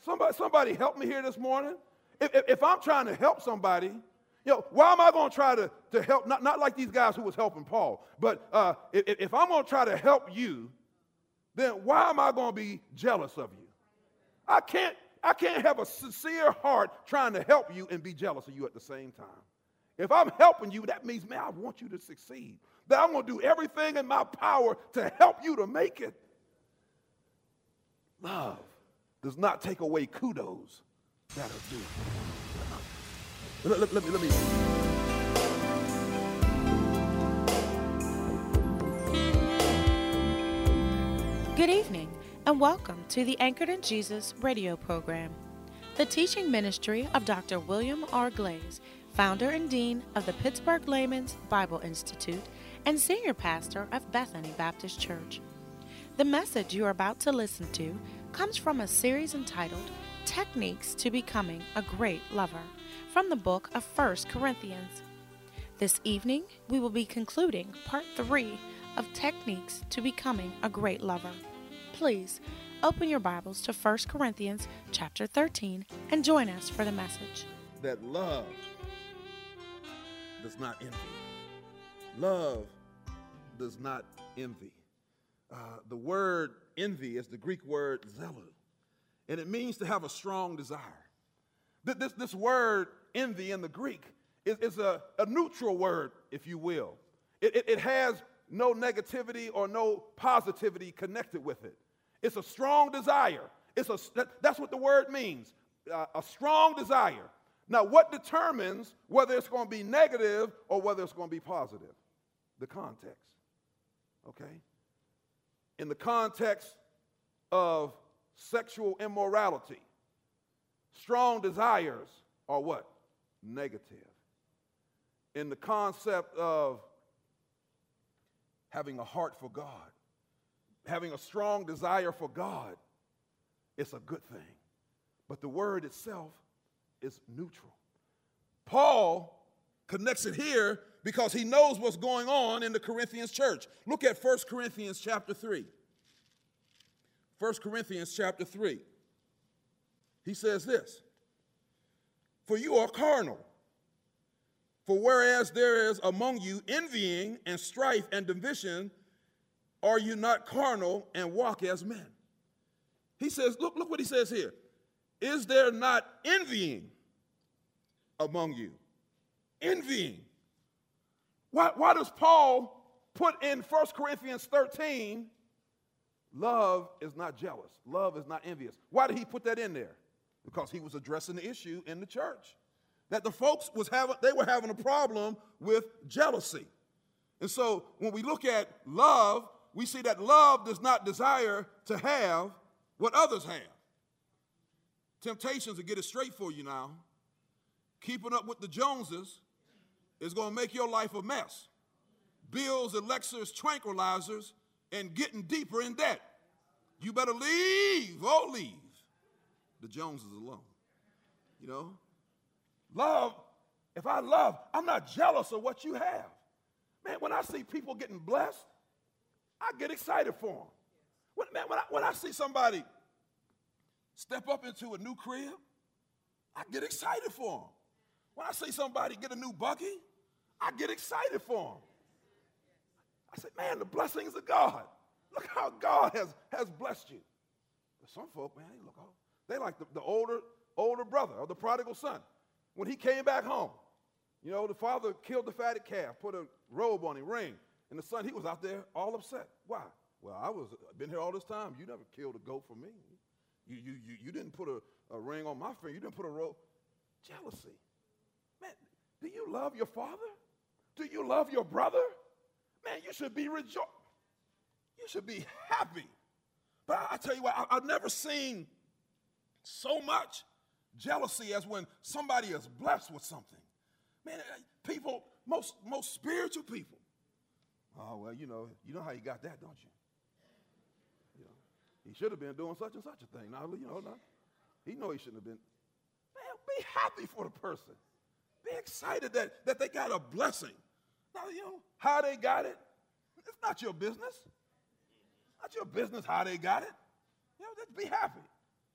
Somebody help me here this morning. If I'm trying to help somebody, why am I going to try to help? Not like these guys who was helping Paul, but if I'm going to try to help you, then why am I going to be jealous of you? I can't have a sincere heart trying to help you and be jealous of you at the same time. If I'm helping you, that means, man, I want you to succeed. That I'm going to do everything in my power to help you to make it. Love does not take away kudos that are due. Let me. Good evening, and welcome to the Anchored in Jesus radio program. The teaching ministry of Dr. William R. Glaze, founder and dean of the Pittsburgh Layman's Bible Institute and senior pastor of Bethany Baptist Church. The message you are about to listen to comes from a series entitled Techniques to Becoming a Great Lover from the book of 1 Corinthians. This evening, we will be concluding part 3 of Techniques to Becoming a Great Lover. Please open your Bibles to 1 Corinthians chapter 13 and join us for the message. That love does not envy. Love does not envy. The word envy is the Greek word zelu, and it means to have a strong desire. This word envy in the Greek is a neutral word, if you will. It has no negativity or no positivity connected with it. It's a strong desire. That's what the word means, a strong desire. Now, what determines whether it's going to be negative or whether it's going to be positive? The context, okay? In the context of sexual immorality, strong desires are what? Negative. In the concept of having a heart for God, having a strong desire for God, it's a good thing. But the word itself is neutral. Paul connects it here because he knows what's going on in the Corinthians church. Look at 1 Corinthians chapter 3. 1 Corinthians chapter 3. He says this, "For you are carnal. For whereas there is among you envying and strife and division, are you not carnal and walk as men?" He says, look what he says here. Is there not envying among you? Envying. Why does Paul put in 1 Corinthians 13, love is not jealous, love is not envious? Why did he put that in there? Because he was addressing the issue in the church. That the folks were having a problem with jealousy. And so when we look at love, we see that love does not desire to have what others have. Temptations to get it straight for you now. Keeping up with the Joneses is going to make your life a mess. Bills, elixirs, tranquilizers, and getting deeper in debt. You better leave the Joneses alone. You know? Love, if I love, I'm not jealous of what you have. Man, when I see people getting blessed, I get excited for them. When I see somebody step up into a new crib, I get excited for them. When I see somebody get a new buggy, I get excited for them. I say, man, the blessings of God. Look how God has blessed you. But some folk, man, they like the older brother or the prodigal son. When he came back home, the father killed the fatted calf, put a robe on him, ring, and the son, he was out there all upset. Why? Well, I've been here all this time. You never killed a goat for me. You didn't put a ring on my finger. You didn't put a robe. Jealousy. Man, do you love your father? Do you love your brother? Man, you should be rejoicing. You should be happy. But I tell you what, I've never seen so much jealousy as when somebody is blessed with something. Man, people, most spiritual people. Oh, well, you know how you got that, don't you? He should have been doing such and such a thing. Now, he know he shouldn't have been. Man, be happy for the person. Be excited that they got a blessing. Now, how they got it, it's not your business. Not your business how they got it. Just be happy.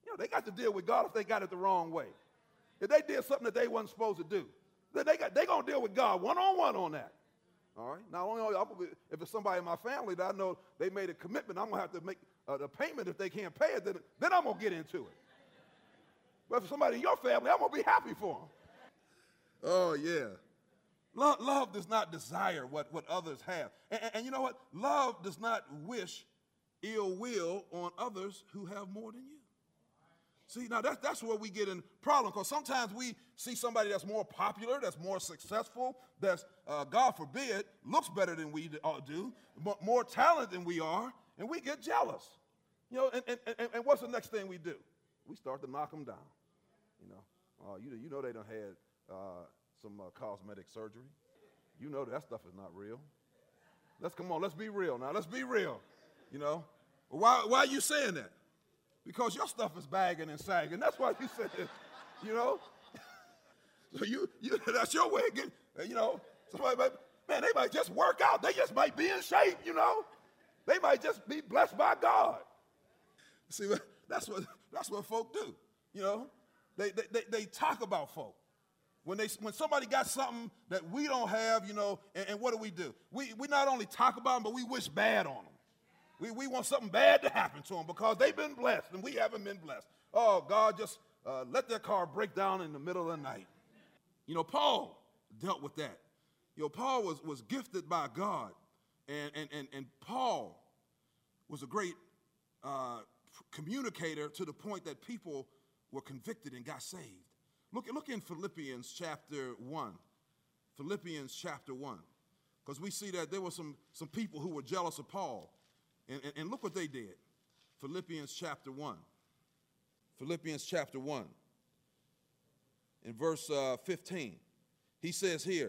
You know, they got to deal with God if they got it the wrong way. If they did something that they wasn't supposed to do, then they going to deal with God one-on-one on that. All right? Now, if it's somebody in my family that I know they made a commitment, I'm going to have to make the payment. If they can't pay it, then I'm going to get into it. But if somebody in your family, I'm going to be happy for them. Oh, yeah. Love does not desire what others have. And you know what? Love does not wish ill will on others who have more than you. See, now that's where we get in problem, because sometimes we see somebody that's more popular, that's more successful, that's, God forbid, looks better than we do, more talented than we are, and we get jealous. You know, and what's the next thing we do? We start to knock them down. You know, you know they done had some cosmetic surgery. You know that stuff is not real. Let's be real now. Let's be real. You know, why are you saying that? Because your stuff is bagging and sagging. That's why you said it, you know. So you that's your way of getting, you know, somebody might, man, they might just work out. They just might be in shape, you know. They might just be blessed by God. See, that's what folk do, you know. They talk about folk. When somebody got something that we don't have, you know, and what do? We not only talk about them, but we wish bad on them. We want something bad to happen to them because they've been blessed and we haven't been blessed. Oh, God, just let their car break down in the middle of the night. You know, Paul dealt with that. You know, Paul was gifted by God, and Paul was a great communicator to the point that people were convicted and got saved. Look in Philippians chapter 1. Philippians chapter 1. Because we see that there were some people who were jealous of Paul. And look what they did. Philippians chapter 1. Philippians chapter 1. In verse 15. He says here,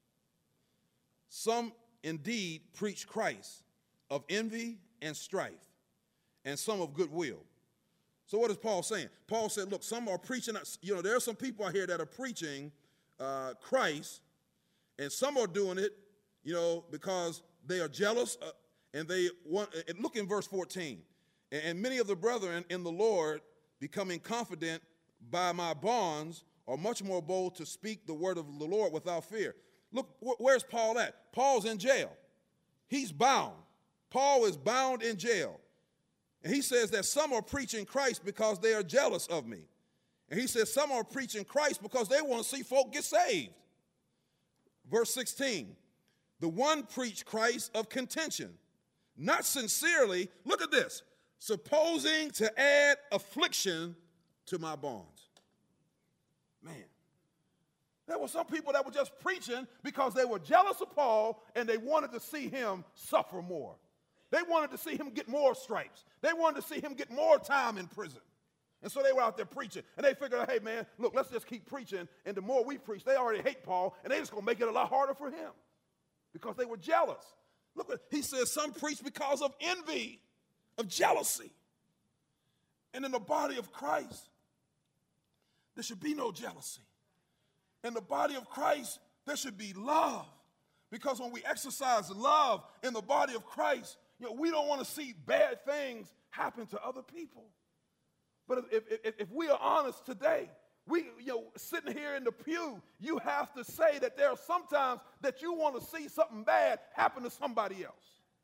some indeed preach Christ of envy and strife, and some of goodwill. So what is Paul saying? Paul said, look, some are preaching, you know, there are some people out here that are preaching Christ, and some are doing it, you know, because they are jealous, and they want, and look in verse 14. And many of the brethren in the Lord, becoming confident by my bonds, are much more bold to speak the word of the Lord without fear. Look, where's Paul at? Paul's in jail. He's bound. Paul is bound in jail. And he says that some are preaching Christ because they are jealous of me. And he says some are preaching Christ because they want to see folk get saved. Verse 16, the one preached Christ of contention, not sincerely, look at this, supposing to add affliction to my bonds. Man, there were some people that were just preaching because they were jealous of Paul and they wanted to see him suffer more. They wanted to see him get more stripes. They wanted to see him get more time in prison. And so they were out there preaching. And they figured, hey, man, look, let's just keep preaching. And the more we preach, they already hate Paul, and they're just going to make it a lot harder for him because they were jealous. Look, he says some preach because of envy, of jealousy. And in the body of Christ, there should be no jealousy. In the body of Christ, there should be love. Because when we exercise love in the body of Christ, you know, we don't want to see bad things happen to other people. But if we are honest today, sitting here in the pew, you have to say that there are sometimes that you want to see something bad happen to somebody else.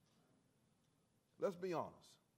Let's be honest.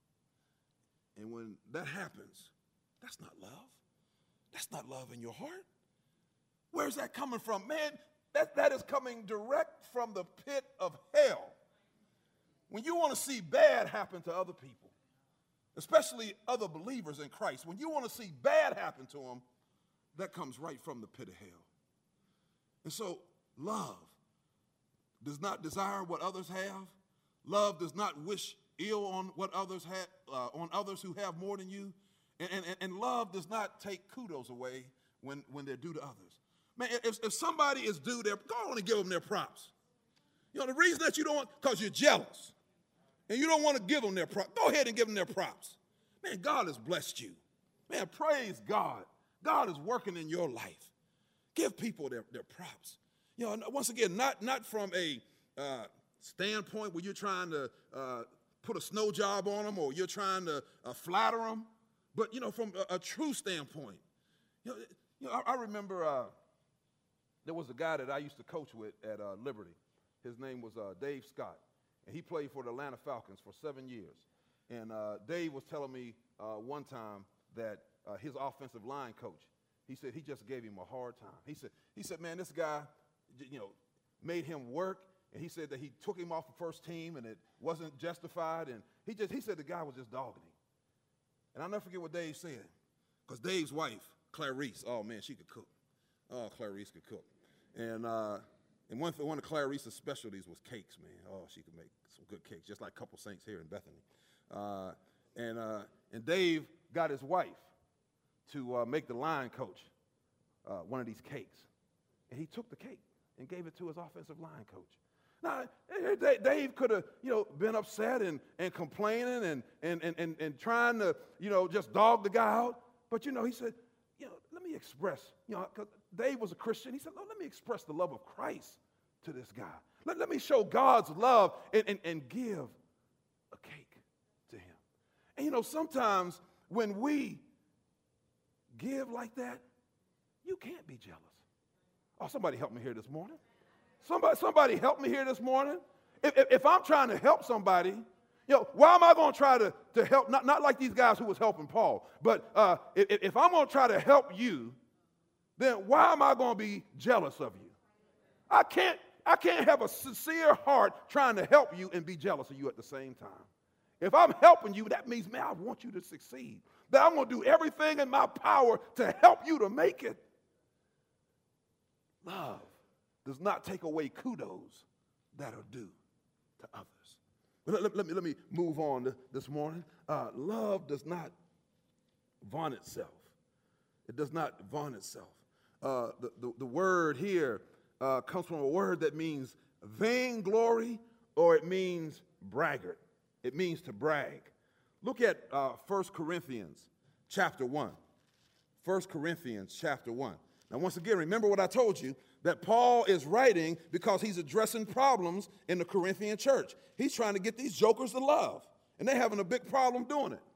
And when that happens, that's not love. That's not love in your heart. Where's that coming from? Man, that is coming direct from the pit of hell. When you want to see bad happen to other people, especially other believers in Christ, when you want to see bad happen to them, that comes right from the pit of hell. And so love does not desire what others have. Love does not wish ill on what others have, on others who have more than you. And love does not take kudos away when they're due to others. Man, if somebody is due their, go on and give them their props. You know, the reason that you don't want, because you're jealous. And you don't want to give them their props. Go ahead and give them their props. Man, God has blessed you. Man, praise God. God is working in your life. Give people their props. You know, once again, not from a standpoint where you're trying to put a snow job on them or you're trying to flatter them, But, from a true standpoint, I remember there was a guy that I used to coach with at Liberty. His name was Dave Scott, and he played for the Atlanta Falcons for 7 years. And Dave was telling me one time that his offensive line coach, he said he just gave him a hard time. He said, man, this guy, made him work, and he said that he took him off the first team, and it wasn't justified, and he said the guy was just dogging him. And I'll never forget what Dave said, because Dave's wife, Clarice, oh man, she could cook. Oh, Clarice could cook. And one of Clarice's specialties was cakes, man. Oh, she could make some good cakes, just like Couple Saints here in Bethany. And Dave got his wife to make the line coach one of these cakes. And he took the cake and gave it to his offensive line coach. Now, Dave could have, been upset and complaining and trying to, just dog the guy out. But, he said, let me express, because Dave was a Christian. He said, let me express the love of Christ to this guy. Let me show God's love and give a cake to him. And, sometimes when we give like that, you can't be jealous. Oh, somebody help me here this morning. Somebody help me here this morning. If I'm trying to help somebody, why am I going to try to help? Not like these guys who was helping Paul, but if I'm going to try to help you, then why am I going to be jealous of you? I can't have a sincere heart trying to help you and be jealous of you at the same time. If I'm helping you, that means, man, I want you to succeed. That I'm going to do everything in my power to help you to make it. Love does not take away kudos that are due to others. Let me move on this morning. Love does not vaunt itself. It does not vaunt itself. The word here comes from a word that means vainglory, or it means braggart. It means to brag. Look at 1 Corinthians chapter 1. 1 Corinthians chapter 1. Now, once again, remember what I told you, that Paul is writing because he's addressing problems in the Corinthian church. He's trying to get these jokers to love, and they're having a big problem doing it.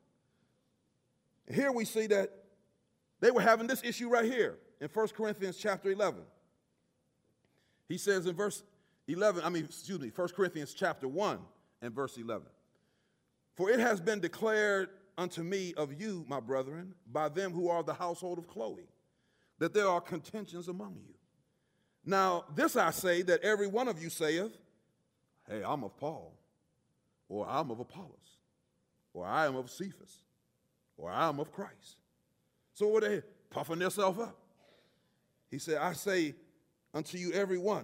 And here we see that they were having this issue right here in 1 Corinthians chapter 11. He says in 1 Corinthians chapter 1 and verse 11. For it has been declared unto me of you, my brethren, by them who are the household of Chloe, that there are contentions among you. Now, this I say, that every one of you saith, hey, I'm of Paul, or I'm of Apollos, or I am of Cephas, or I am of Christ. So what are they puffing themselves up? He said, I say unto you every one.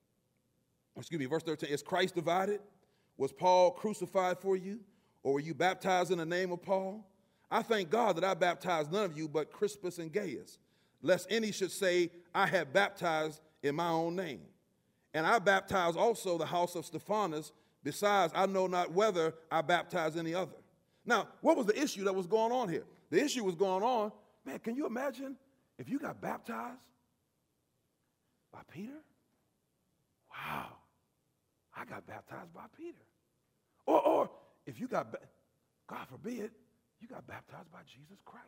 Verse 13, is Christ divided? Was Paul crucified for you? Or were you baptized in the name of Paul? I thank God that I baptized none of you but Crispus and Gaius, lest any should say, I have baptized in my own name. And I baptized also the house of Stephanas. Besides, I know not whether I baptized any other. Now, what was the issue that was going on here? The issue was going on, man, can you imagine if you got baptized by Peter? Wow, I got baptized by Peter. Or if you got, God forbid, you got baptized by Jesus Christ.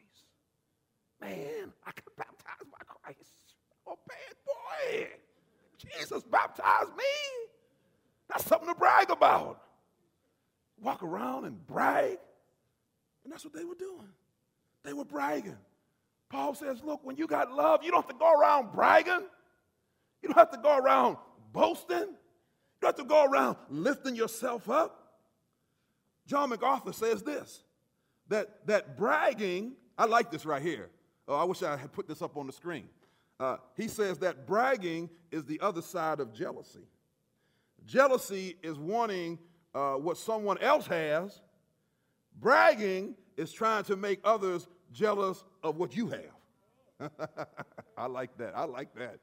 Man, I got baptized by Christ. Oh, bad boy. Jesus baptized me. That's something to brag about. Walk around and brag. And that's what they were doing. They were bragging. Paul says, look, when you got love, you don't have to go around bragging. You don't have to go around boasting. You don't have to go around lifting yourself up. John MacArthur says this, that bragging, I like this right here. Oh, I wish I had put this up on the screen. He says that bragging is the other side of jealousy. Jealousy is wanting what someone else has. Bragging is trying to make others jealous of what you have. I like that. I like that.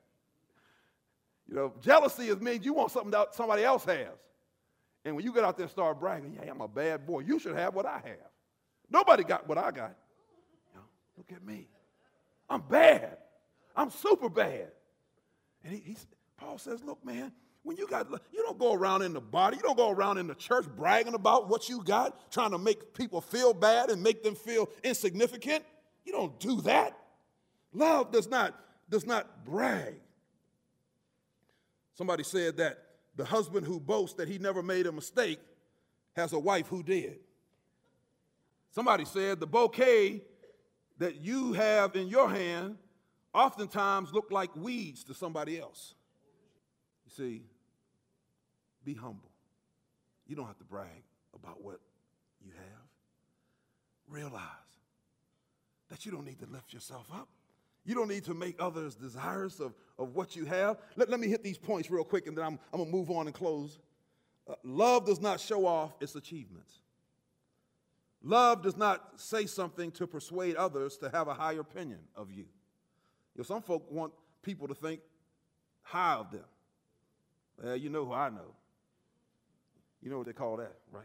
You know, jealousy means you want something that somebody else has. And when you get out there and start bragging, yeah, I'm a bad boy. You should have what I have. Nobody got what I got. You know, look at me. I'm bad. I'm super bad. And Paul says, look, man, When you don't go around in the body, you don't go around in the church bragging about what you got, trying to make people feel bad and make them feel insignificant. You don't do that. Love does not brag. Somebody said that the husband who boasts that he never made a mistake has a wife who did. Somebody said the bouquet that you have in your hand oftentimes look like weeds to somebody else. You see, be humble. You don't have to brag about what you have. Realize that you don't need to lift yourself up. You don't need to make others desirous of what you have. Let me hit these points real quick, and then I'm going to move on and close. Love does not show off its achievements. Love does not say something to persuade others to have a higher opinion of you. Some folk want people to think high of them. You know who I know. You know what they call that, right?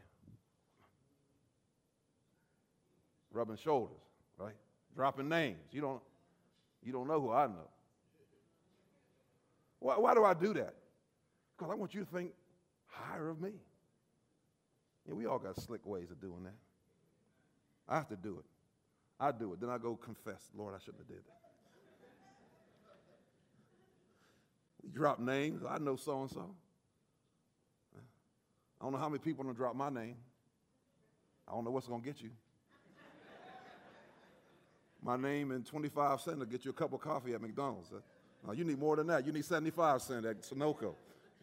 Rubbing shoulders, right? Dropping names. You don't know who I know. Why do I do that? Because I want you to think higher of me. Yeah, we all got slick ways of doing that. I have to do it. I do it. Then I go confess, Lord, I shouldn't have did that. We drop names. I know so-and-so. I don't know how many people are going to drop my name. I don't know what's going to get you. My name and 25 cents will get you a cup of coffee at McDonald's. No, you need more than that. You need 75 cents at Sunoco.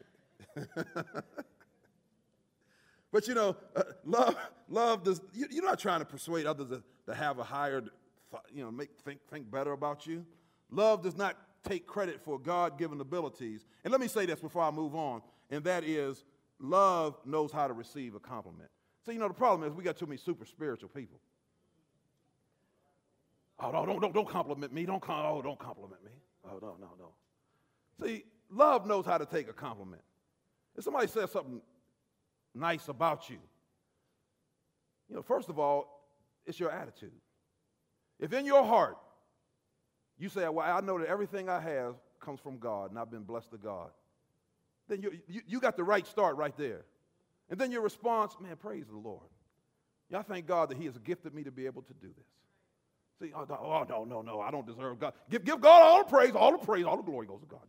But love does. You're not trying to persuade others to have a higher, think better about you. Love does not take credit for God-given abilities. And let me say this before I move on, and that is, love knows how to receive a compliment. So the problem is we got too many super spiritual people. Oh, don't compliment me. Don't compliment me. Oh, no. See, love knows how to take a compliment. If somebody says something nice about you, first of all, it's your attitude. If in your heart you say, well, I know that everything I have comes from God and I've been blessed to God, then you got the right start right there. And then your response, man, praise the Lord. I thank God that he has gifted me to be able to do this. See, no, I don't deserve God. Give God all the praise, all the glory goes to God.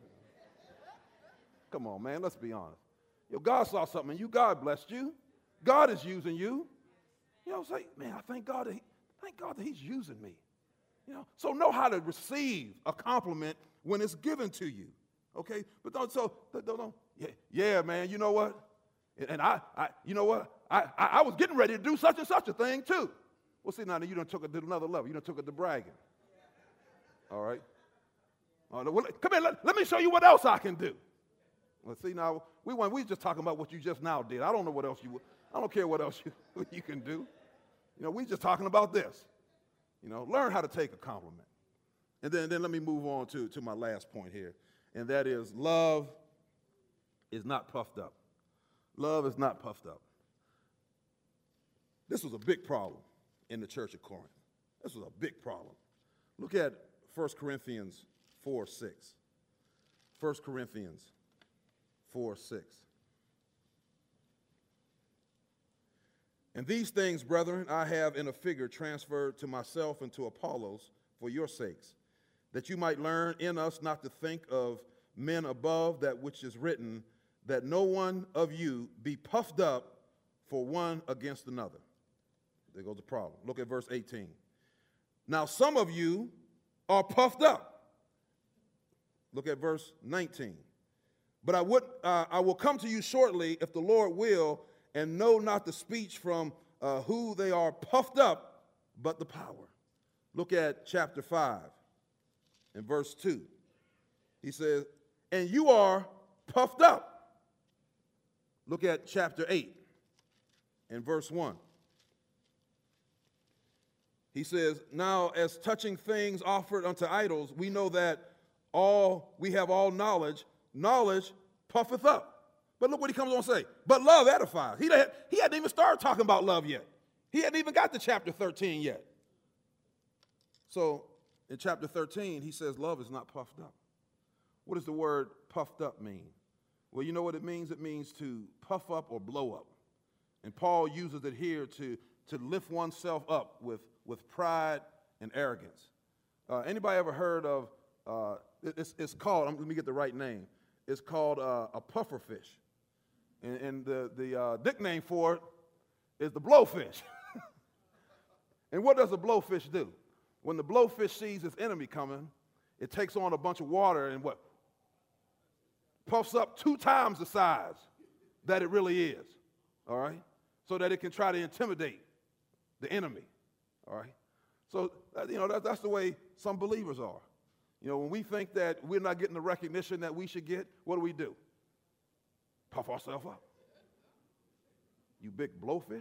Come on, man, let's be honest. God saw something in you. God blessed you. God is using you. Say, man, I thank God that he's using me. So know how to receive a compliment when it's given to you. Okay? But don't. Yeah, man, you know what? And I was getting ready to do such and such a thing too. Well, see, now you done took it to another level. You done took it to bragging. All right? Well, come here, let me show you what else I can do. Well, see, now, we just talking about what you just now did. I don't know what else I don't care what else you can do. We just talking about this. Learn how to take a compliment. And then let me move on to my last point here, and that is love is not puffed up. Love is not puffed up. This was a big problem in the church of Corinth. This was a big problem. Look at 1 Corinthians 4:6. 1 Corinthians 4:6. And these things, brethren, I have in a figure transferred to myself and to Apollos for your sakes, that you might learn in us not to think of men above that which is written, that no one of you be puffed up for one against another. There goes the problem. Look at verse 18. Now some of you are puffed up. Look at verse 19. But I will come to you shortly, if the Lord will, and know not the speech from who they are puffed up, but the power. Look at chapter 5 and verse 2. He says, and you are puffed up. Look at chapter 8 and verse 1. He says, now as touching things offered unto idols, we know that we have all knowledge. Knowledge puffeth up. But look what he comes on to say. But love edifies. He hadn't even started talking about love yet. He hadn't even got to chapter 13 yet. So in chapter 13, he says love is not puffed up. What does the word puffed up mean? Well, you know what it means? It means to puff up or blow up. And Paul uses it here to lift oneself up with pride and arrogance. Anybody ever heard of, it's called, let me get the right name, it's called a puffer fish. And the nickname for it is the blowfish. And what does a blowfish do? When the blowfish sees its enemy coming, it takes on a bunch of water and what? Puffs up 2 times the size that it really is, all right? So that it can try to intimidate the enemy, all right? So, that's the way some believers are. When we think that we're not getting the recognition that we should get, what do? Puff ourselves up. You big blowfish.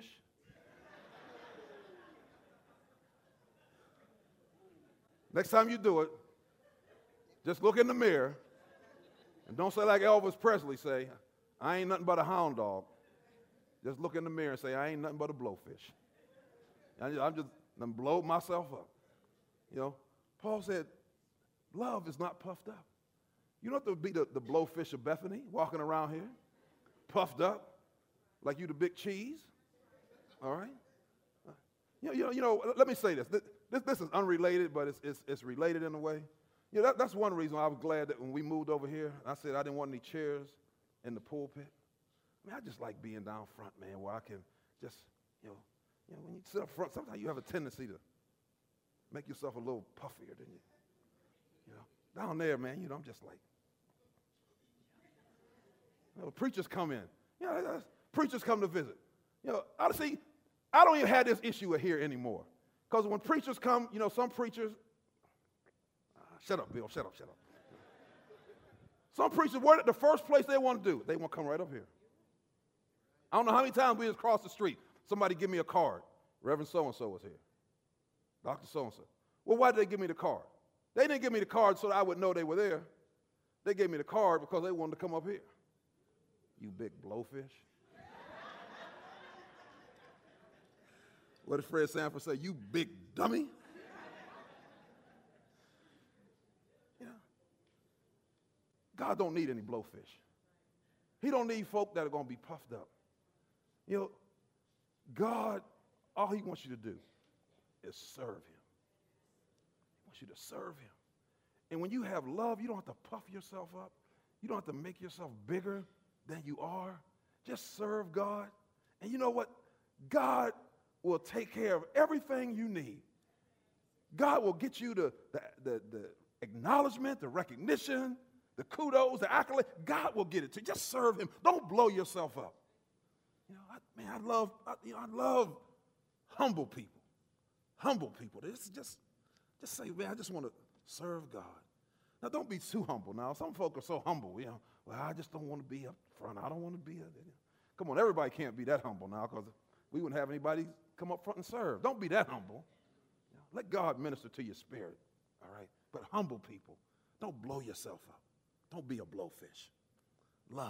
Next time you do it, just look in the mirror and don't say like Elvis Presley say, I ain't nothing but a hound dog. Just look in the mirror and say, I ain't nothing but a blowfish. I'm just blow myself up. Paul said, love is not puffed up. You don't have to be the blowfish of Bethany walking around here, puffed up like you the big cheese. All right? Let me say this. This is unrelated, but it's related in a way. That's one reason I was glad that when we moved over here, I said I didn't want any chairs in the pulpit. I just like being down front, man, where I can just, when you sit up front, sometimes you have a tendency to make yourself a little puffier than you. Down there, man, I'm just like, preachers come in. Preachers come to visit. Honestly, I don't even have this issue here anymore. Because when preachers come, some preachers, shut up, Bill, shut up. Some preachers, the first place they want to do, they want to come right up here. I don't know how many times we just crossed the street. Somebody give me a card. Reverend so-and-so was here. Dr. so-and-so. Well, why did they give me the card? They didn't give me the card so that I would know they were there. They gave me the card because they wanted to come up here. You big blowfish. What did Fred Sanford say? You big dummy. God don't need any blowfish. He don't need folk that are going to be puffed up. God, all he wants you to do is serve him. He wants you to serve him. And when you have love, you don't have to puff yourself up. You don't have to make yourself bigger than you are. Just serve God. And you know what? God will take care of everything you need. God will get you the acknowledgement, the recognition, the kudos, the accolade. God will get it to you. Just serve him. Don't blow yourself up. I love humble people. Humble people. Just say, man, I just want to serve God. Now, don't be too humble now. Some folk are so humble, well, I just don't want to be up front. I don't want to be up there. Come on, everybody can't be that humble now because we wouldn't have anybody come up front and serve. Don't be that humble. Let God minister to your spirit, all right? But humble people, don't blow yourself up. Don't be a blowfish. Love.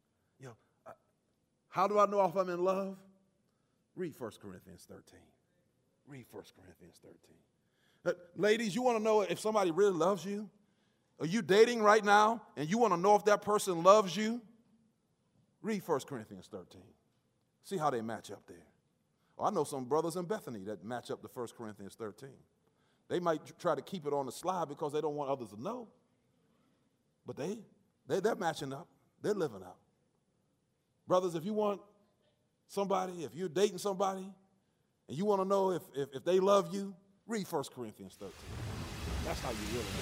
How do I know if I'm in love? Read 1 Corinthians 13. Read 1 Corinthians 13. Ladies, you want to know if somebody really loves you? Are you dating right now and you want to know if that person loves you? Read 1 Corinthians 13. See how they match up there. I know some brothers in Bethany that match up to 1 Corinthians 13. They might try to keep it on the slide because they don't want others to know. But they're matching up. They're living up. Brothers, if you want somebody, if you're dating somebody, and you want to know if they love you, read 1 Corinthians 13. That's how you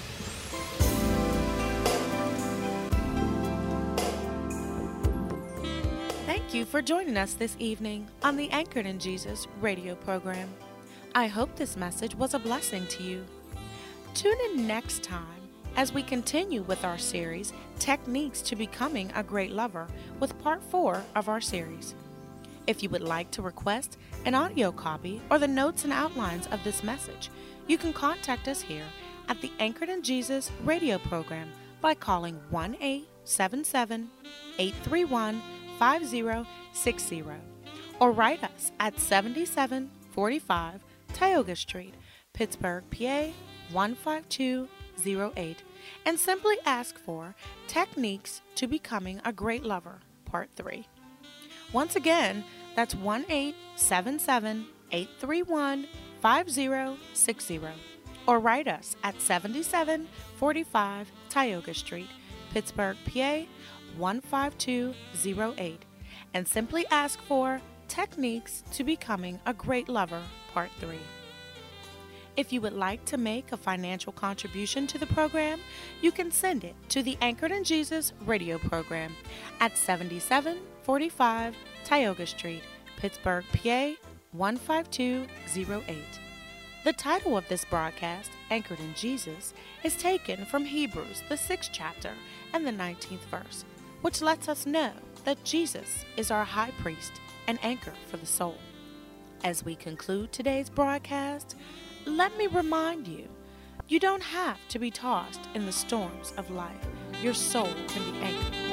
really know. Thank you for joining us this evening on the Anchored in Jesus radio program. I hope this message was a blessing to you. Tune in next time as we continue with our series, Techniques to Becoming a Great Lover, with part 4 of our series. If you would like to request an audio copy or the notes and outlines of this message, you can contact us here at the Anchored in Jesus radio program by calling 1-877-831-5060 or write us at 7745 Tioga Street, Pittsburgh, PA 15208. and simply ask for Techniques to Becoming a Great Lover, Part 3. Once again, that's 1-877-831-5060, or write us at 7745 Tioga Street, Pittsburgh, PA 15208, and simply ask for Techniques to Becoming a Great Lover, Part 3. If you would like to make a financial contribution to the program, you can send it to the Anchored in Jesus radio program at 7745 Tioga Street, Pittsburgh, PA 15208. The title of this broadcast, Anchored in Jesus, is taken from Hebrews, the 6th chapter and the 19th verse, which lets us know that Jesus is our high priest and anchor for the soul. As we conclude today's broadcast, let me remind you, you don't have to be tossed in the storms of life. Your soul can be anchored